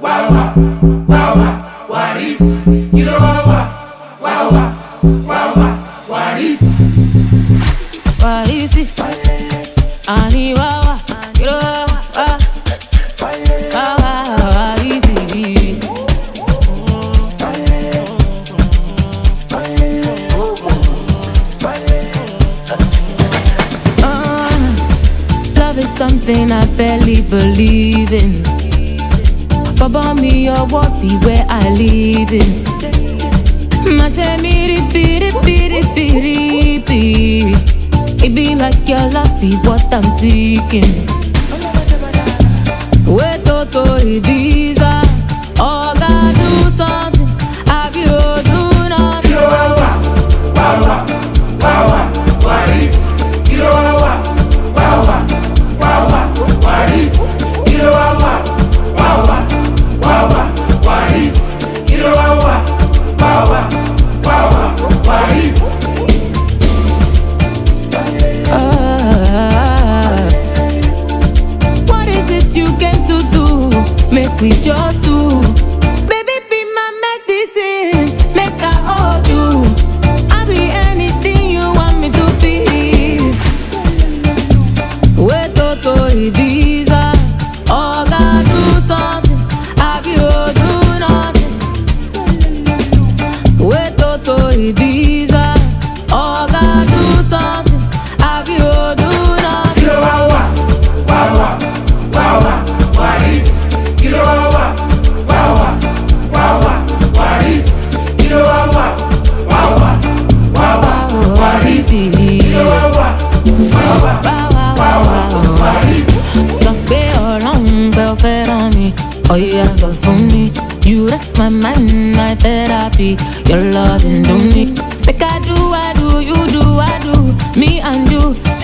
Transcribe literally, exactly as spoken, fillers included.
wawa, wawa, warisi. Kilo wawa, wawa, wawa, warisi. Warisi, ani wawa, kilo wawa, wawa, warisi. Love is something I barely believe in. Baba me or what be where I live in. Mashe me repeat, repeat, repeat, repeat. It be like your love be what I'm seeking. So wait to Ibiza, oh God do something. Have you do nothing? Kilo wawa, wawa, wawa, warisi. Kilo wawa, wawa, wawa, warisi. Kilo wawa, wawa, wawa, warisi. Kilo wawa, wawa, wawa, warisi. Ah, what is it you came to do? Make we just do. Baby, be my medicine. Make I hold you. I'll be anything you want me to be. So wait to Ibiza. Oh God, do something. Have you do nothing? So wait to Ibiza. Oh God, do something. Have you do nothing? Kilo wawa, wawa, wawa, warisi. Kilo wawa, wawa, wawa, warisi. Kilo wawa, wawa, wawa, warisi. Kilo wawa, wawa, wawa, warisi. Sọ pé Ọlọ́run bẹ ọ fẹ́ràn mi, ọ̀yà sọ fún mi. You rest my mind, my therapy. Your loving do me. Make I do, I do, you do, I do. Me and you,